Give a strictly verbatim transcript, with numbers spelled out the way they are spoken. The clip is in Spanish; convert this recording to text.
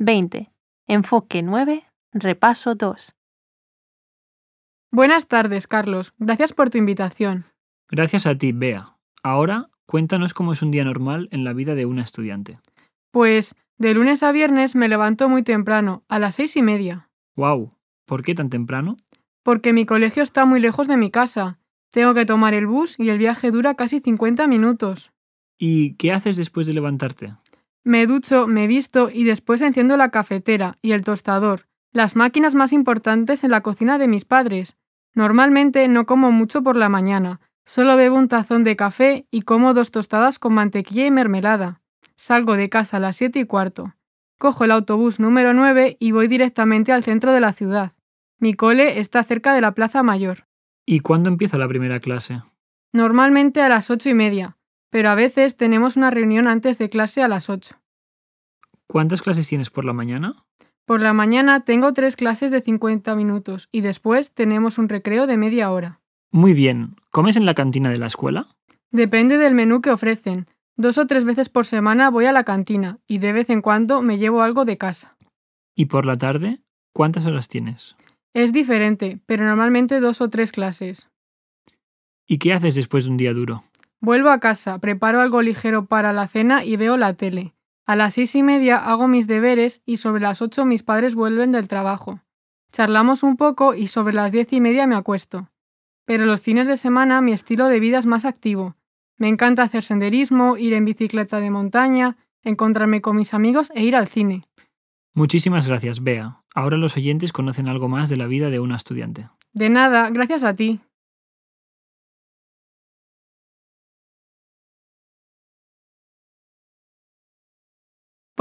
veinte. Enfoque nueve. Repaso dos. Buenas tardes, Carlos. Gracias por tu invitación. Gracias a ti, Bea. Ahora, cuéntanos cómo es un día normal en la vida de una estudiante. Pues, de lunes a viernes me levanto muy temprano, a las seis y media. ¡Guau! ¿Por qué tan temprano? Porque mi colegio está muy lejos de mi casa. Tengo que tomar el bus y el viaje dura casi cincuenta minutos. ¿Y qué haces después de levantarte? Me ducho, me visto y después enciendo la cafetera y el tostador, las máquinas más importantes en la cocina de mis padres. Normalmente no como mucho por la mañana, solo bebo un tazón de café y como dos tostadas con mantequilla y mermelada. Salgo de casa a las siete y cuarto. Cojo el autobús número nueve y voy directamente al centro de la ciudad. Mi cole está cerca de la Plaza Mayor. ¿Y cuándo empieza la primera clase? Normalmente a las ocho y media, pero a veces tenemos una reunión antes de clase a las ocho. ¿Cuántas clases tienes por la mañana? Por la mañana tengo tres clases de cincuenta minutos y después tenemos un recreo de media hora. Muy bien. ¿Comes en la cantina de la escuela? Depende del menú que ofrecen. Dos o tres veces por semana voy a la cantina y de vez en cuando me llevo algo de casa. ¿Y por la tarde? ¿Cuántas horas tienes? Es diferente, pero normalmente dos o tres clases. ¿Y qué haces después de un día duro? Vuelvo a casa, preparo algo ligero para la cena y veo la tele. A las seis y media hago mis deberes y sobre las ocho mis padres vuelven del trabajo. Charlamos un poco y sobre las diez y media me acuesto. Pero los fines de semana mi estilo de vida es más activo. Me encanta hacer senderismo, ir en bicicleta de montaña, encontrarme con mis amigos e ir al cine. Muchísimas gracias, Bea. Ahora los oyentes conocen algo más de la vida de una estudiante. De nada, gracias a ti.